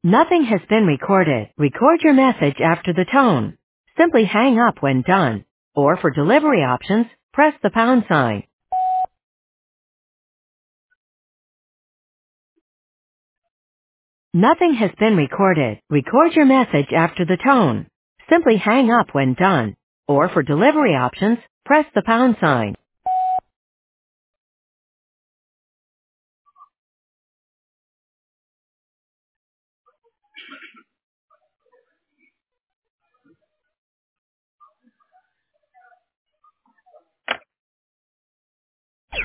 Nothing has been recorded. Record your message after the tone. Simply hang up when done. Or for delivery options, press the pound sign. Nothing has been recorded. Record your message after the tone. Simply hang up when done. Or for delivery options, press the pound sign.